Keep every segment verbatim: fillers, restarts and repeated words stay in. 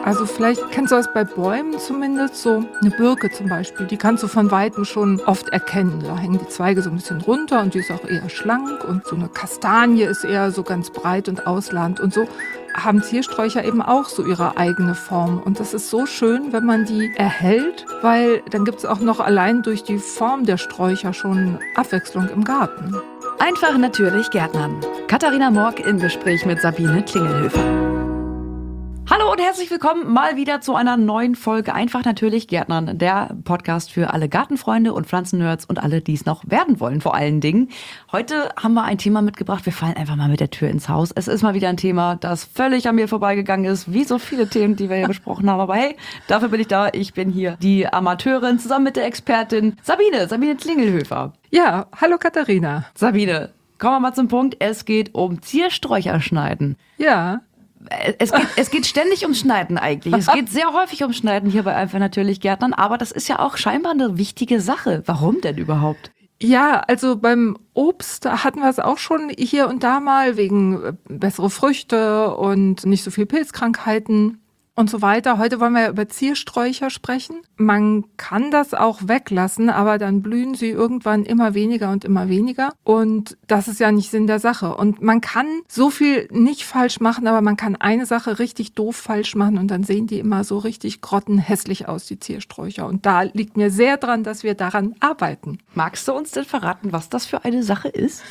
Also vielleicht kennst du das bei Bäumen zumindest, so eine Birke zum Beispiel, die kannst du von Weitem schon oft erkennen. Da hängen die Zweige so ein bisschen runter und die ist auch eher schlank und so eine Kastanie ist eher so ganz breit und ausladend und so haben Ziersträucher eben auch so ihre eigene Form. Und das ist so schön, wenn man die erhält, weil dann gibt es auch noch allein durch die Form der Sträucher schon Abwechslung im Garten. Einfach natürlich Gärtnern. Katharina Morg im Gespräch mit Sabine Klingelhöfer. Hallo und herzlich willkommen mal wieder zu einer neuen Folge Einfach natürlich Gärtnern, der Podcast für alle Gartenfreunde und Pflanzennerds und alle, die es noch werden wollen vor allen Dingen. Heute haben wir ein Thema mitgebracht, wir fallen einfach mal mit der Tür ins Haus. Es ist mal wieder ein Thema, das völlig an mir vorbeigegangen ist, wie so viele Themen, die wir hier besprochen haben. Aber hey, dafür bin ich da. Ich bin hier die Amateurin zusammen mit der Expertin Sabine, Sabine Klingelhöfer. Ja, hallo Katharina. Sabine, kommen wir mal zum Punkt. Es geht um Ziersträucher schneiden. Ja. Es geht, es geht ständig ums Schneiden eigentlich. Es geht sehr häufig ums Schneiden hier bei Einfach natürlich Gärtnern. Aber das ist ja auch scheinbar eine wichtige Sache. Warum denn überhaupt? Ja, also beim Obst hatten wir es auch schon hier und da mal wegen bessere Früchte und nicht so viel Pilzkrankheiten und so weiter. Heute wollen wir ja über Ziersträucher sprechen. Man kann das auch weglassen, aber dann blühen sie irgendwann immer weniger und immer weniger. Und das ist ja nicht Sinn der Sache. Und man kann so viel nicht falsch machen, aber man kann eine Sache richtig doof falsch machen und dann sehen die immer so richtig grottenhässlich aus, die Ziersträucher. Und da liegt mir sehr dran, dass wir daran arbeiten. Magst du uns denn verraten, was das für eine Sache ist?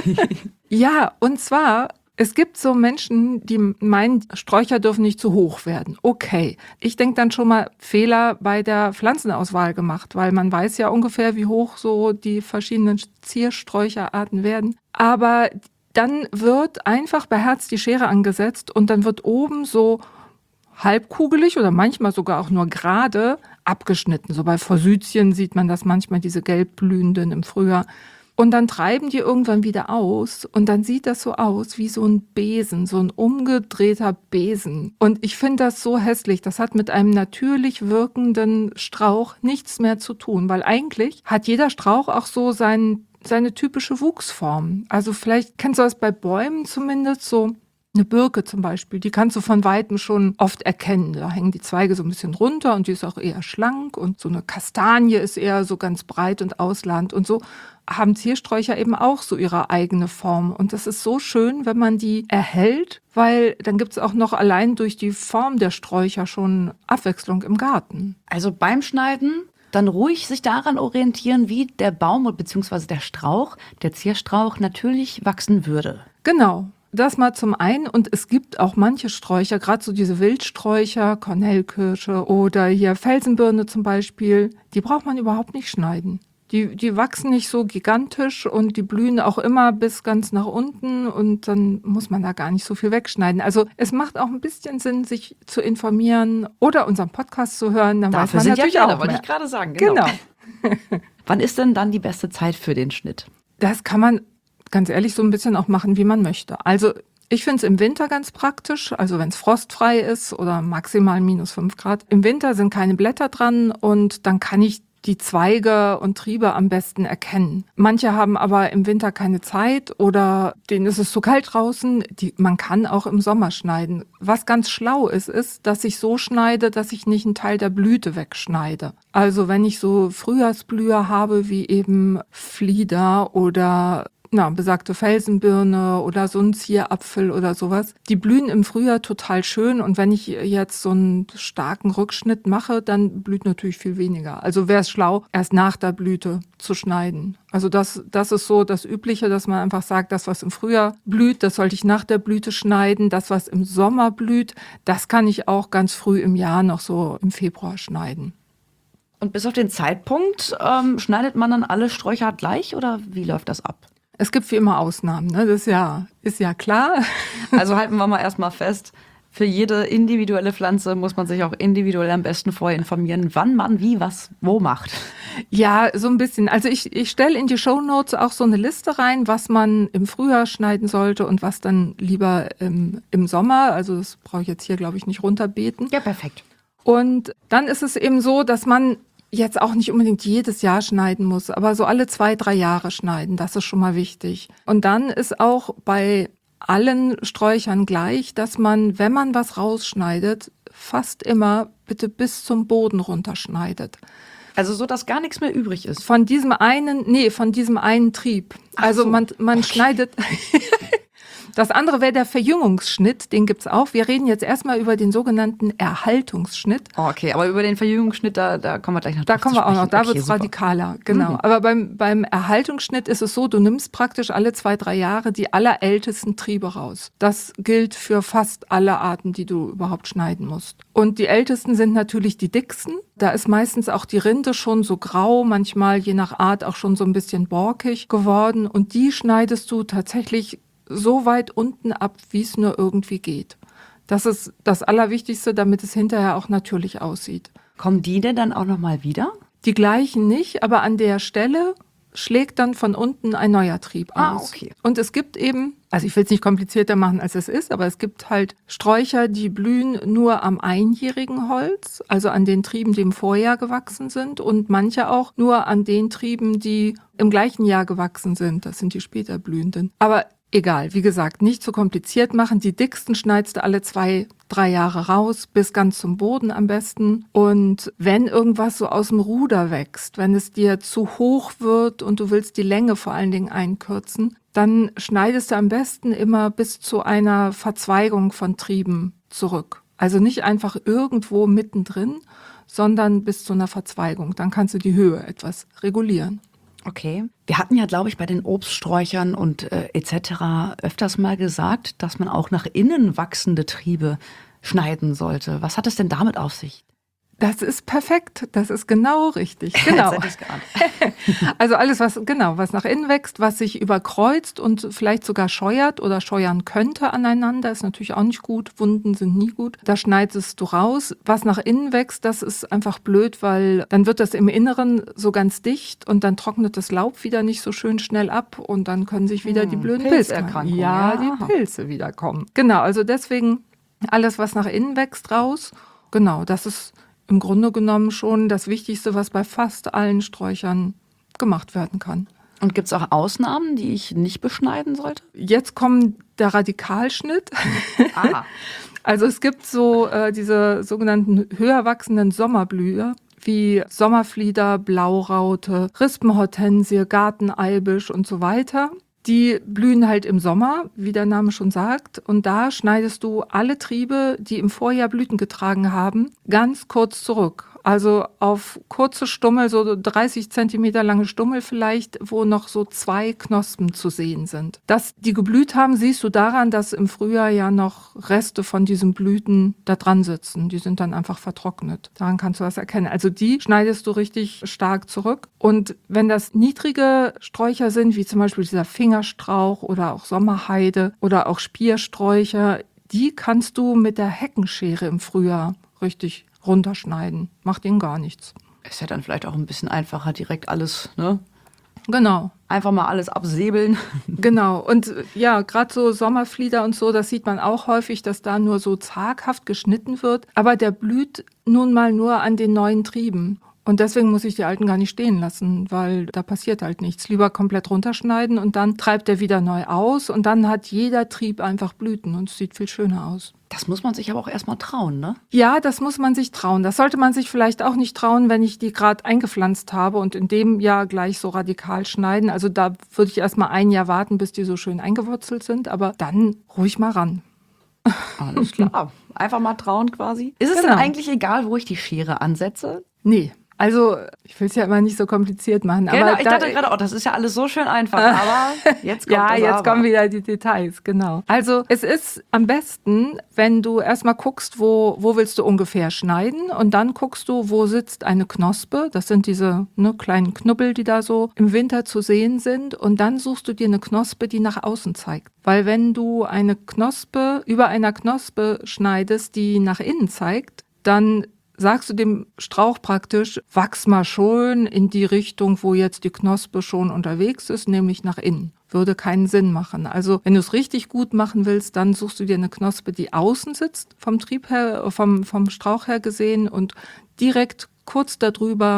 Ja, und zwar... Es gibt so Menschen, die meinen, Sträucher dürfen nicht zu hoch werden. Okay, ich denke dann schon mal Fehler bei der Pflanzenauswahl gemacht, weil man weiß ja ungefähr, wie hoch so die verschiedenen Ziersträucherarten werden. Aber dann wird einfach beherzt die Schere angesetzt und dann wird oben so halbkugelig oder manchmal sogar auch nur gerade abgeschnitten. So bei Forsythien sieht man das manchmal, diese gelbblühenden im Frühjahr. Und dann treiben die irgendwann wieder aus und dann sieht das so aus wie so ein Besen, so ein umgedrehter Besen. Und ich finde das so hässlich. Das hat mit einem natürlich wirkenden Strauch nichts mehr zu tun, weil eigentlich hat jeder Strauch auch so sein, seine typische Wuchsform. Also vielleicht kennst du das bei Bäumen zumindest so. Eine Birke zum Beispiel, die kannst du von Weitem schon oft erkennen. Da hängen die Zweige so ein bisschen runter und die ist auch eher schlank. Und so eine Kastanie ist eher so ganz breit und ausladend. Und so haben Ziersträucher eben auch so ihre eigene Form. Und das ist so schön, wenn man die erhält, weil dann gibt es auch noch allein durch die Form der Sträucher schon Abwechslung im Garten. Also beim Schneiden dann ruhig sich daran orientieren, wie der Baum bzw. der Strauch, der Zierstrauch natürlich wachsen würde. Genau. Das mal zum einen. Und es gibt auch manche Sträucher, gerade so diese Wildsträucher, Kornellkirsche oder hier Felsenbirne zum Beispiel, die braucht man überhaupt nicht schneiden. Die, die wachsen nicht so gigantisch und die blühen auch immer bis ganz nach unten und dann muss man da gar nicht so viel wegschneiden. Also es macht auch ein bisschen Sinn, sich zu informieren oder unseren Podcast zu hören. Dann Dafür weiß man sind natürlich ja auch Kinder, wollte mehr. ich gerade sagen. Genau. Genau. Wann ist denn dann die beste Zeit für den Schnitt? Das kann man ganz ehrlich so ein bisschen auch machen, wie man möchte. Also ich finde es im Winter ganz praktisch, also wenn es frostfrei ist oder maximal minus fünf Grad. Im Winter sind keine Blätter dran und dann kann ich die Zweige und Triebe am besten erkennen. Manche haben aber im Winter keine Zeit oder denen ist es zu kalt draußen. Die, man kann auch im Sommer schneiden. Was ganz schlau ist, ist, dass ich so schneide, dass ich nicht einen Teil der Blüte wegschneide. Also wenn ich so Frühjahrsblüher habe, wie eben Flieder oder na, besagte Felsenbirne oder so ein Zierapfel oder sowas. Die blühen im Frühjahr total schön und wenn ich jetzt so einen starken Rückschnitt mache, dann blüht natürlich viel weniger. Also wäre es schlau, erst nach der Blüte zu schneiden. Also das, das ist so das Übliche, dass man einfach sagt, das, was im Frühjahr blüht, das sollte ich nach der Blüte schneiden. Das, was im Sommer blüht, das kann ich auch ganz früh im Jahr noch so im Februar schneiden. Und bis auf den Zeitpunkt ähm, schneidet man dann alle Sträucher gleich oder wie läuft das ab? Es gibt wie immer Ausnahmen, ne? Das ist ja, ist ja klar. Also halten wir mal erstmal fest, für jede individuelle Pflanze muss man sich auch individuell am besten vorher informieren, wann man wie was wo macht. Ja, so ein bisschen. Also ich, ich stelle in die Shownotes auch so eine Liste rein, was man im Frühjahr schneiden sollte und was dann lieber im, im Sommer. Also das brauche ich jetzt hier, glaube ich, nicht runterbeten. Ja, perfekt. Und dann ist es eben so, dass man jetzt auch nicht unbedingt jedes Jahr schneiden muss, aber so alle zwei, drei Jahre schneiden, das ist schon mal wichtig. Und dann ist auch bei allen Sträuchern gleich, dass man, wenn man was rausschneidet, fast immer bitte bis zum Boden runterschneidet. Also so, dass gar nichts mehr übrig ist. Von diesem einen, nee, von diesem einen Trieb. Ach also so. man, man Okay. schneidet... Das andere wäre der Verjüngungsschnitt, den gibt's auch. Wir reden jetzt erstmal über den sogenannten Erhaltungsschnitt. Oh, okay, aber über den Verjüngungsschnitt, da, da kommen wir gleich noch Da drauf kommen zu wir auch noch, sprechen. da Okay, wird's super. radikaler, genau. Mhm. Aber beim, beim Erhaltungsschnitt ist es so, du nimmst praktisch alle zwei, drei Jahre die allerältesten Triebe raus. Das gilt für fast alle Arten, die du überhaupt schneiden musst. Und die ältesten sind natürlich die dicksten. Da ist meistens auch die Rinde schon so grau, manchmal je nach Art auch schon so ein bisschen borkig geworden. Und die schneidest du tatsächlich so weit unten ab, wie es nur irgendwie geht. Das ist das Allerwichtigste, damit es hinterher auch natürlich aussieht. Kommen die denn dann auch nochmal wieder? Die gleichen nicht, aber an der Stelle schlägt dann von unten ein neuer Trieb aus. Ah, okay. Und es gibt eben, also ich will es nicht komplizierter machen, als es ist, aber es gibt halt Sträucher, die blühen nur am einjährigen Holz, also an den Trieben, die im Vorjahr gewachsen sind, und manche auch nur an den Trieben, die im gleichen Jahr gewachsen sind. Das sind die später blühenden. Aber egal, wie gesagt, nicht zu kompliziert machen. Die dicksten schneidest du alle zwei, drei Jahre raus, bis ganz zum Boden am besten. Und wenn irgendwas so aus dem Ruder wächst, wenn es dir zu hoch wird und du willst die Länge vor allen Dingen einkürzen, dann schneidest du am besten immer bis zu einer Verzweigung von Trieben zurück. Also nicht einfach irgendwo mittendrin, sondern bis zu einer Verzweigung. Dann kannst du die Höhe etwas regulieren. Okay. Wir hatten ja, glaube ich, bei den Obststräuchern und äh, et cetera öfters mal gesagt, dass man auch nach innen wachsende Triebe schneiden sollte. Was hat es denn damit auf sich? Das ist perfekt. Das ist genau richtig. Genau. Jetzt hätte ich's geahnt. Also alles, was, genau, was nach innen wächst, was sich überkreuzt und vielleicht sogar scheuert oder scheuern könnte aneinander, ist natürlich auch nicht gut. Wunden sind nie gut. Da schneidest du raus. Was nach innen wächst, das ist einfach blöd, weil dann wird das im Inneren so ganz dicht und dann trocknet das Laub wieder nicht so schön schnell ab und dann können sich wieder Hm, die blöden Pilzerkrankungen, Pilze. Ja, ja. die Pilze wiederkommen. Genau, also deswegen alles, was nach innen wächst, raus. Genau, das ist im Grunde genommen schon das Wichtigste, was bei fast allen Sträuchern gemacht werden kann. Und gibt es auch Ausnahmen, die ich nicht beschneiden sollte? Jetzt kommt der Radikalschnitt. Aha. Also es gibt so äh, diese sogenannten höher wachsenden Sommerblüher, wie Sommerflieder, Blauraute, Rispenhortensie, Garteneibisch und so weiter. Die blühen halt im Sommer, wie der Name schon sagt. Und da schneidest du alle Triebe, die im Vorjahr Blüten getragen haben, ganz kurz zurück. Also auf kurze Stummel, so dreißig Zentimeter lange Stummel vielleicht, wo noch so zwei Knospen zu sehen sind. Dass die geblüht haben, siehst du daran, dass im Frühjahr ja noch Reste von diesen Blüten da dran sitzen. Die sind dann einfach vertrocknet. Daran kannst du das erkennen. Also die schneidest du richtig stark zurück. Und wenn das niedrige Sträucher sind, wie zum Beispiel dieser Fingerstrauch oder auch Sommerheide oder auch Spiersträucher, die kannst du mit der Heckenschere im Frühjahr richtig runterschneiden. Macht ihnen gar nichts. Ist ja dann vielleicht auch ein bisschen einfacher, direkt alles, ne? Genau. Einfach mal alles absäbeln. Genau. Und äh, ja, gerade so Sommerflieder und so, das sieht man auch häufig, dass da nur so zaghaft geschnitten wird. Aber der blüht nun mal nur an den neuen Trieben. Und deswegen muss ich die alten gar nicht stehen lassen, weil da passiert halt nichts. Lieber komplett runterschneiden und dann treibt er wieder neu aus und dann hat jeder Trieb einfach Blüten und es sieht viel schöner aus. Das muss man sich aber auch erstmal trauen, ne? Ja, das muss man sich trauen. Das sollte man sich vielleicht auch nicht trauen, wenn ich die gerade eingepflanzt habe und in dem Jahr gleich so radikal schneiden. Also da würde ich erstmal ein Jahr warten, bis die so schön eingewurzelt sind, aber dann ruhig mal ran. Alles klar. Einfach mal trauen quasi. Ist es Genau. denn eigentlich egal, wo ich die Schere ansetze? Nee. Also, ich will es ja immer nicht so kompliziert machen. Genau, aber ich da, dachte gerade, oh, das ist ja alles so schön einfach, aber jetzt kommt ja, das jetzt aber. kommen wieder die Details, genau. Also es ist am besten, wenn du erstmal guckst, wo, wo willst du ungefähr schneiden und dann guckst du, wo sitzt eine Knospe. Das sind diese ne, kleinen Knubbel, die da so im Winter zu sehen sind. Und dann suchst du dir eine Knospe, die nach außen zeigt. Weil wenn du eine Knospe über einer Knospe schneidest, die nach innen zeigt, dann sagst du dem Strauch praktisch, wachs mal schön in die Richtung, wo jetzt die Knospe schon unterwegs ist, nämlich nach innen. Würde keinen Sinn machen. Also wenn du es richtig gut machen willst, dann suchst du dir eine Knospe, die außen sitzt, vom Trieb her, vom, vom Strauch her gesehen und direkt kurz darüber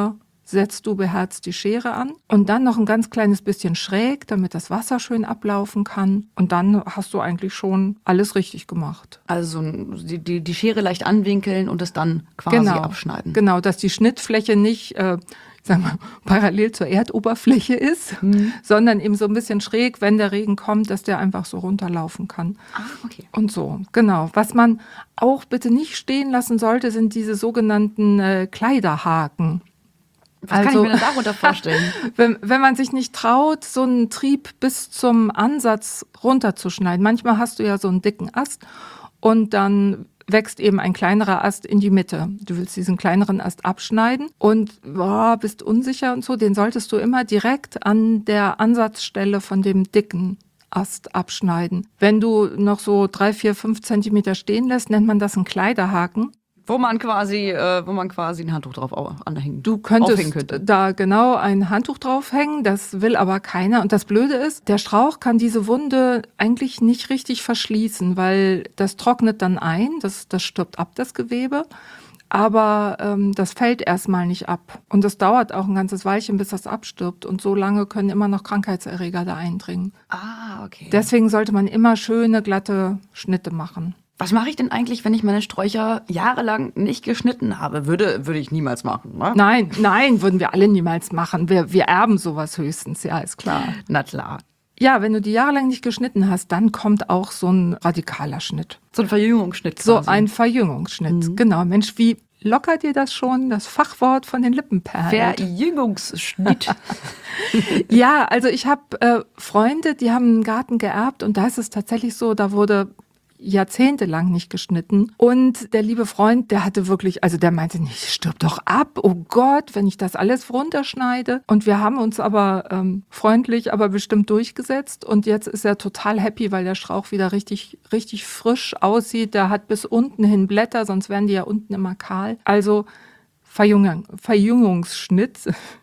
setzt du beherzt die Schere an und dann noch ein ganz kleines bisschen schräg, damit das Wasser schön ablaufen kann. Und dann hast du eigentlich schon alles richtig gemacht. Also die, die, die Schere leicht anwinkeln und es dann quasi genau, abschneiden. Genau, dass die Schnittfläche nicht äh, sagen wir, parallel zur Erdoberfläche ist, mhm. sondern eben so ein bisschen schräg, wenn der Regen kommt, dass der einfach so runterlaufen kann. Ah, okay. Und so, genau. Was man auch bitte nicht stehen lassen sollte, sind diese sogenannten äh, Kleiderhaken. Was also, kann ich mir denn darunter vorstellen? wenn, wenn man sich nicht traut, so einen Trieb bis zum Ansatz runterzuschneiden. Manchmal hast du ja so einen dicken Ast und dann wächst eben ein kleinerer Ast in die Mitte. Du willst diesen kleineren Ast abschneiden und boah, bist unsicher und so. Den solltest du immer direkt an der Ansatzstelle von dem dicken Ast abschneiden. Wenn du noch so drei, vier, fünf Zentimeter stehen lässt, nennt man das einen Kleiderhaken. Wo man quasi, äh, wo man quasi ein Handtuch drauf anhängen. Du könntest könnte. da genau ein Handtuch draufhängen, das will aber keiner. Und das Blöde ist, der Strauch kann diese Wunde eigentlich nicht richtig verschließen, weil das trocknet dann ein, das, das stirbt ab, das Gewebe. Aber ähm, das fällt erstmal nicht ab. Und das dauert auch ein ganzes Weilchen, bis das abstirbt. Und so lange können immer noch Krankheitserreger da eindringen. Ah, okay. Deswegen sollte man immer schöne, glatte Schnitte machen. Was mache ich denn eigentlich, wenn ich meine Sträucher jahrelang nicht geschnitten habe? Würde, würde ich niemals machen, ne? Nein, nein, würden wir alle niemals machen. Wir, wir erben sowas höchstens, ja, ist klar. Na klar. Ja, wenn du die jahrelang nicht geschnitten hast, dann kommt auch so ein radikaler Schnitt. So ein Verjüngungsschnitt quasi. So ein Verjüngungsschnitt, mhm. genau. Mensch, wie lockert dir das schon, das Fachwort von den Lippen perlt? Verjüngungsschnitt. Ja, also ich habe äh, Freunde, die haben einen Garten geerbt und da ist es tatsächlich so, da wurde jahrzehntelang nicht geschnitten. Und der liebe Freund, der hatte wirklich, also der meinte nicht, stirb doch ab, oh Gott, wenn ich das alles runterschneide. Und wir haben uns aber ähm, freundlich, aber bestimmt durchgesetzt. Und jetzt ist er total happy, weil der Strauch wieder richtig, richtig frisch aussieht. Der hat bis unten hin Blätter, sonst wären die ja unten immer kahl. Also Verjüngung, Verjüngungsschnitt.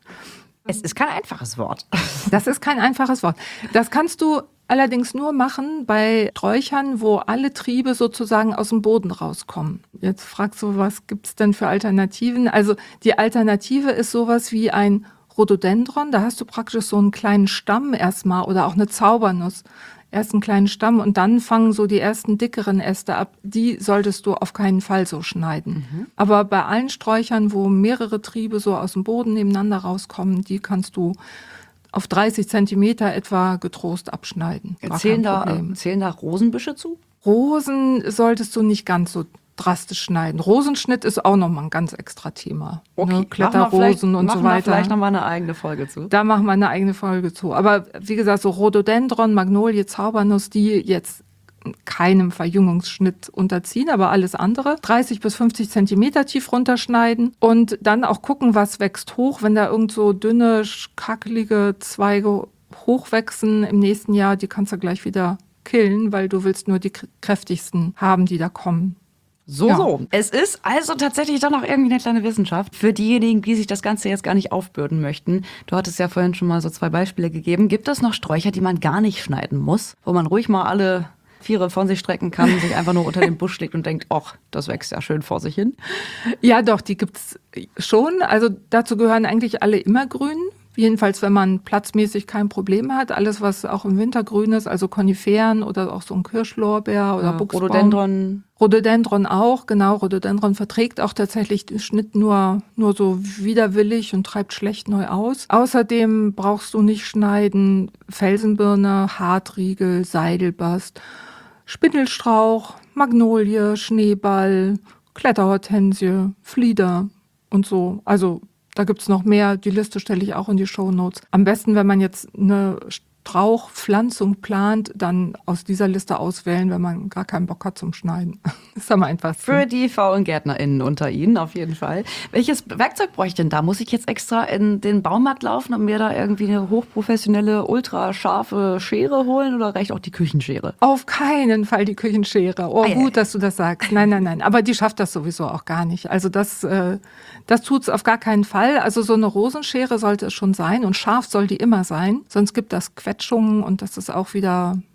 Es ist kein einfaches Wort. Das ist kein einfaches Wort. Das kannst du allerdings nur machen bei Sträuchern, wo alle Triebe sozusagen aus dem Boden rauskommen. Jetzt fragst du, was gibt's denn für Alternativen? Also die Alternative ist sowas wie ein Rhododendron. Da hast du praktisch so einen kleinen Stamm erstmal oder auch eine Zaubernuss. Erst einen kleinen Stamm und dann fangen so die ersten dickeren Äste ab. Die solltest du auf keinen Fall so schneiden. Mhm. Aber bei allen Sträuchern, wo mehrere Triebe so aus dem Boden nebeneinander rauskommen, die kannst du auf dreißig Zentimeter etwa getrost abschneiden. Zählen da, zählen da Rosenbüsche zu? Rosen solltest du nicht ganz so drastisch schneiden. Rosenschnitt ist auch nochmal ein ganz extra Thema. Okay. Ne? Kletterrosen und so weiter. Machen wir vielleicht nochmal eine eigene Folge zu. Da machen wir eine eigene Folge zu. Aber wie gesagt, so Rhododendron, Magnolie, Zaubernuss, die jetzt keinem Verjüngungsschnitt unterziehen, aber alles andere. dreißig bis fünfzig Zentimeter tief runterschneiden und dann auch gucken, was wächst hoch. Wenn da irgend so dünne, kakelige Zweige hochwachsen im nächsten Jahr, die kannst du gleich wieder killen, weil du willst nur die kräftigsten haben, die da kommen. So, ja. so. Es ist also tatsächlich doch noch irgendwie eine kleine Wissenschaft für diejenigen, die sich das Ganze jetzt gar nicht aufbürden möchten. Du hattest ja vorhin schon mal so zwei Beispiele gegeben. Gibt es noch Sträucher, die man gar nicht schneiden muss, wo man ruhig mal alle Viere von sich strecken kann, sich einfach nur unter den Busch legt und denkt, ach, das wächst ja schön vor sich hin? Ja, doch, die gibt's schon. Also dazu gehören eigentlich alle Immergrünen. Jedenfalls, wenn man platzmäßig kein Problem hat. Alles, was auch im Winter grün ist, also Koniferen oder auch so ein Kirschlorbeer oder ja, Buchsbaum. Rhododendron. Rhododendron auch, genau. Rhododendron verträgt auch tatsächlich den Schnitt nur, nur so widerwillig und treibt schlecht neu aus. Außerdem brauchst du nicht schneiden Felsenbirne, Hartriegel, Seidelbast, Spindelstrauch, Magnolie, Schneeball, Kletterhortensie, Flieder und so. Also da gibt's noch mehr. Die Liste stelle ich auch in die Shownotes. Am besten, wenn man jetzt eine Strauchpflanzung plant, dann aus dieser Liste auswählen, wenn man gar keinen Bock hat zum Schneiden. Das ist am einfachsten. Für die faulen GärtnerInnen unter Ihnen auf jeden Fall. Welches Werkzeug bräuchte ich denn da? Muss ich jetzt extra in den Baumarkt laufen und mir da irgendwie eine hochprofessionelle, ultrascharfe Schere holen oder reicht auch die Küchenschere? Auf keinen Fall die Küchenschere. Oh, Eieiei. Gut, dass du das sagst. Nein, nein, nein. Aber die schafft das sowieso auch gar nicht. Also das, äh, das tut's auf gar keinen Fall. Also so eine Rosenschere sollte es schon sein und scharf soll die immer sein. Sonst gibt das Quetschungen und das ist auch wieder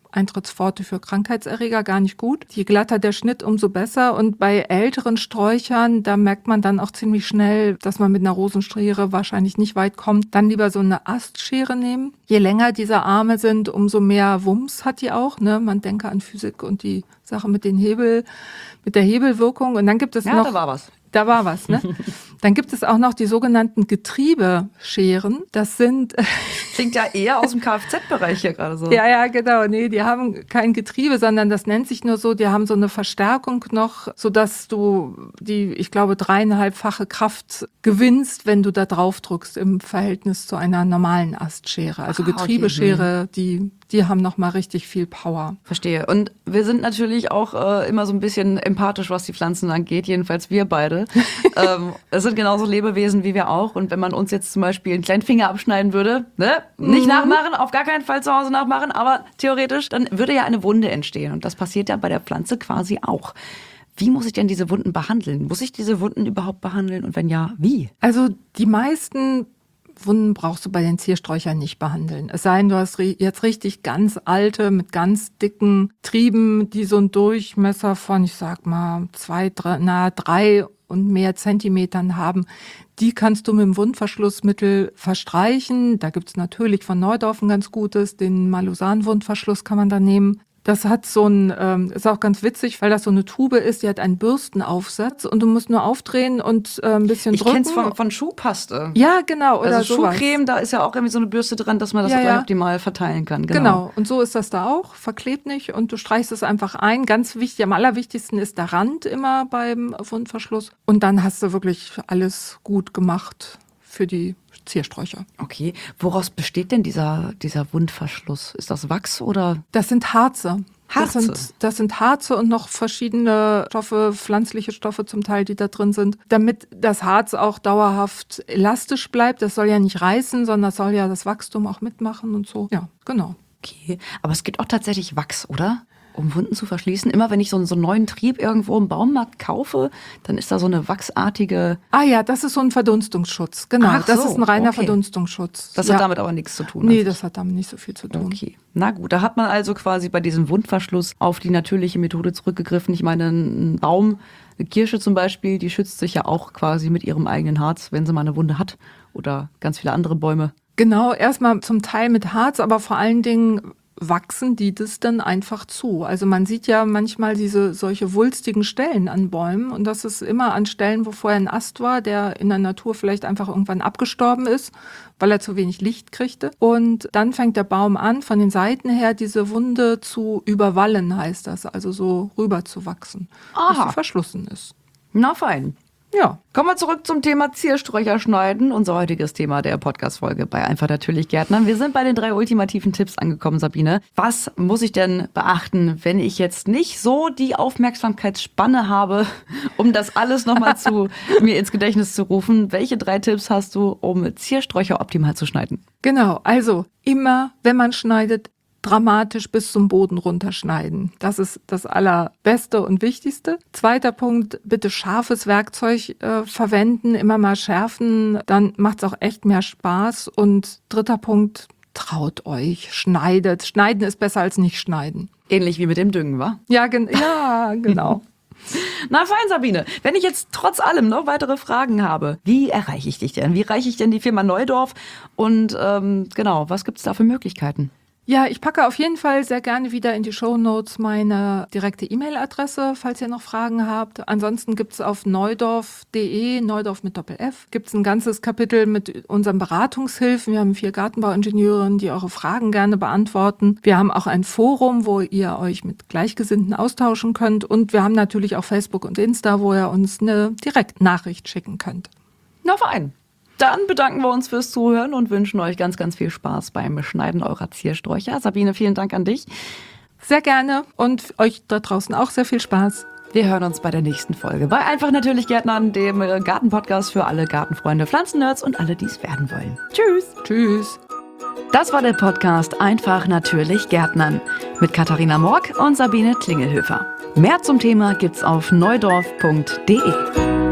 Eintrittspforte für Krankheitserreger, gar nicht gut. Je glatter der Schnitt, umso besser. Und bei älteren Sträuchern, da merkt man dann auch ziemlich schnell, dass man mit einer Rosenschere wahrscheinlich nicht weit kommt. Dann lieber so eine Astschere nehmen. Je länger diese Arme sind, umso mehr Wumms hat die auch. Ne? Man denke an Physik und die Sache mit den Hebel, mit der Hebelwirkung. Und dann gibt es ja, noch... da war was. Da war was, ne? Dann gibt es auch noch die sogenannten Getriebescheren. Das sind... Klingt ja eher aus dem Kfz-Bereich hier gerade so. Ja, ja, genau. Nee, die haben kein Getriebe, sondern das nennt sich nur so, die haben so eine Verstärkung noch, sodass du die, ich glaube, dreieinhalbfache Kraft gewinnst, wenn du da drauf drückst im Verhältnis zu einer normalen Astschere. Also ah, Getriebeschere, okay. die... Die haben noch mal richtig viel Power. Verstehe. Und wir sind natürlich auch äh, immer so ein bisschen empathisch, was die Pflanzen angeht. Jedenfalls wir beide. ähm, es sind genauso Lebewesen wie wir auch. Und wenn man uns jetzt zum Beispiel einen kleinen Finger abschneiden würde, ne? Nicht Mhm. nachmachen, auf gar keinen Fall zu Hause nachmachen, aber theoretisch, dann würde ja eine Wunde entstehen. Und das passiert ja bei der Pflanze quasi auch. Wie muss ich denn diese Wunden behandeln? Muss ich diese Wunden überhaupt behandeln? Und wenn ja, wie? Also die meisten Wunden brauchst du bei den Ziersträuchern nicht behandeln. Es sei denn, du hast jetzt richtig ganz alte, mit ganz dicken Trieben, die so einen Durchmesser von, ich sag mal, zwei, drei, na, drei und mehr Zentimetern haben. Die kannst du mit dem Wundverschlussmittel verstreichen. Da gibt's natürlich von Neudorf ein ganz gutes, den Malusan-Wundverschluss kann man da nehmen. Das hat so ein, ähm, ist auch ganz witzig, weil das so eine Tube ist, die hat einen Bürstenaufsatz und du musst nur aufdrehen und äh, ein bisschen ich drücken. Ich kenn's von, von Schuhpaste. Ja, genau. Oder also sowas. Schuhcreme, da ist ja auch irgendwie so eine Bürste dran, dass man das ja, gleich ja. optimal verteilen kann. Genau. genau. Und so ist das da auch. Verklebt nicht und du streichst es einfach ein. Ganz wichtig, am allerwichtigsten ist der Rand immer beim Wundverschluss. Und dann hast du wirklich alles gut gemacht für die Ziersträucher. Okay. Woraus besteht denn dieser, dieser Wundverschluss? Ist das Wachs oder? Das sind Harze. Harze? Das sind, das sind Harze und noch verschiedene Stoffe, pflanzliche Stoffe zum Teil, die da drin sind, damit das Harz auch dauerhaft elastisch bleibt. Das soll ja nicht reißen, sondern das soll ja das Wachstum auch mitmachen und so. Ja, genau. Okay. Aber es gibt auch tatsächlich Wachs, oder? Um Wunden zu verschließen. Immer wenn ich so einen, so einen neuen Trieb irgendwo im Baumarkt kaufe, dann ist da so eine wachsartige... Ah ja, das ist so ein Verdunstungsschutz. Genau, Ach das so, ist ein reiner okay. Verdunstungsschutz. Das ja. hat damit aber nichts zu tun. Nee, also. das hat damit nicht so viel zu tun. Okay, na gut, da hat man also quasi bei diesem Wundverschluss auf die natürliche Methode zurückgegriffen. Ich meine, ein Baum, eine Kirsche zum Beispiel, die schützt sich ja auch quasi mit ihrem eigenen Harz, wenn sie mal eine Wunde hat. Oder ganz viele andere Bäume. Genau, erstmal zum Teil mit Harz, aber vor allen Dingen wachsen die das dann einfach zu. Also man sieht ja manchmal diese solche wulstigen Stellen an Bäumen und das ist immer an Stellen, wo vorher ein Ast war, der in der Natur vielleicht einfach irgendwann abgestorben ist, weil er zu wenig Licht kriegte. Und dann fängt der Baum an, von den Seiten her diese Wunde zu überwallen, heißt das, also so rüber zu wachsen, bis Aha. sie verschlossen ist. Na fein. Ja. Kommen wir zurück zum Thema Ziersträucher schneiden. Unser heutiges Thema der Podcast-Folge bei Einfach natürlich Gärtnern. Wir sind bei den drei ultimativen Tipps angekommen, Sabine. Was muss ich denn beachten, wenn ich jetzt nicht so die Aufmerksamkeitsspanne habe, um das alles nochmal zu mir ins Gedächtnis zu rufen? Welche drei Tipps hast du, um Ziersträucher optimal zu schneiden? Genau, also immer, wenn man schneidet, dramatisch bis zum Boden runterschneiden. Das ist das Allerbeste und Wichtigste. Zweiter Punkt, bitte scharfes Werkzeug äh, verwenden, immer mal schärfen, dann macht es auch echt mehr Spaß. Und dritter Punkt, traut euch, schneidet. Schneiden ist besser als nicht schneiden. Ähnlich wie mit dem Düngen, wa? Ja, gen- ja genau. Na fein, Sabine. Wenn ich jetzt trotz allem noch weitere Fragen habe, wie erreiche ich dich denn? Wie erreiche ich denn die Firma Neudorf? Und ähm, genau, was gibt es da für Möglichkeiten? Ja, ich packe auf jeden Fall sehr gerne wieder in die Shownotes meine direkte E-Mail-Adresse, falls ihr noch Fragen habt. Ansonsten gibt's auf neudorf punkt de, Neudorf mit Doppel-F, gibt's ein ganzes Kapitel mit unseren Beratungshilfen. Wir haben vier Gartenbauingenieurinnen, die eure Fragen gerne beantworten. Wir haben auch ein Forum, wo ihr euch mit Gleichgesinnten austauschen könnt. Und wir haben natürlich auch Facebook und Insta, wo ihr uns eine Direktnachricht schicken könnt. Na fein. Dann bedanken wir uns fürs Zuhören und wünschen euch ganz, ganz viel Spaß beim Schneiden eurer Ziersträucher. Sabine, vielen Dank an dich. Sehr gerne und euch da draußen auch sehr viel Spaß. Wir hören uns bei der nächsten Folge bei Einfach natürlich Gärtnern, dem Gartenpodcast für alle Gartenfreunde, Pflanzennerds und alle, die es werden wollen. Tschüss. Tschüss. Das war der Podcast Einfach natürlich Gärtnern mit Katharina Morck und Sabine Klingelhöfer. Mehr zum Thema gibt's auf neudorf punkt de.